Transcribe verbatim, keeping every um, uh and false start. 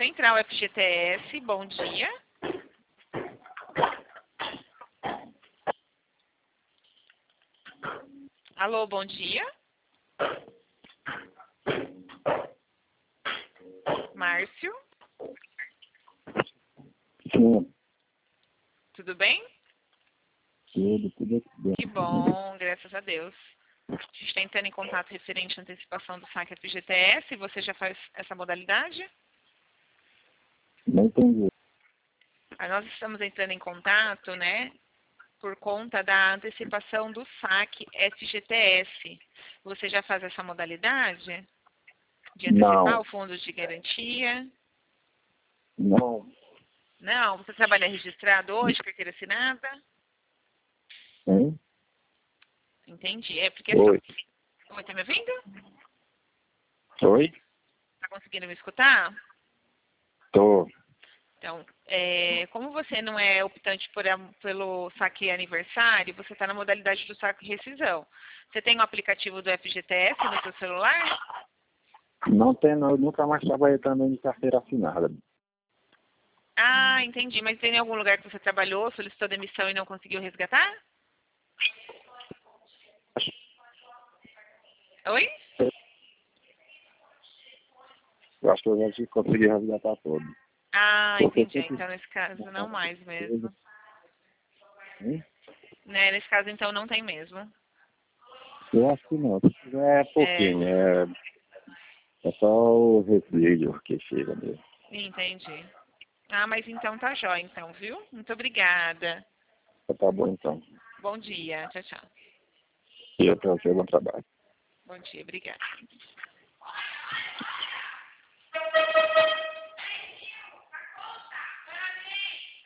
Central F G T S, bom dia. Alô, bom dia. Márcio, Sim, tudo bem? tudo, tudo bem. Que bom, graças a Deus. A gente está entrando em contato referente à antecipação do saque F G T S. Você já faz essa modalidade? Não entendi. Aí nós estamos entrando em contato, né, por conta da antecipação do saque F G T S. Você já faz essa modalidade? De antecipar Não, o fundo de garantia? não. Não, você trabalha registrado hoje, carteira assinada? Hein? Entendi. É porque assim... Oi. Oi, tá me ouvindo? Oi? Tá conseguindo me escutar? Tô. Então, é, como você não é optante por, a- pelo saque aniversário, você está na modalidade do saque rescisão. Você tem o aplicativo do F G T S no seu celular? Não tem, não. Eu nunca mais trabalhei também de carteira assinada. Ah, entendi. Mas tem algum lugar que você trabalhou, solicitou demissão e não conseguiu resgatar? Oi? Eu acho que eu já consegui resgatar todo. Ah, Porque entendi. sempre... Então, nesse caso, não mais mesmo. Hein? Né? Nesse caso, então, não tem mesmo. Eu acho que não. É É, pouquinho, é, é só o resíduo que chega mesmo. entendi. Ah, mas então tá jóia, então, viu? Muito obrigada. Tá bom, então. Bom dia. Tchau, tchau. E eu tenho um bom trabalho. Bom dia, obrigada.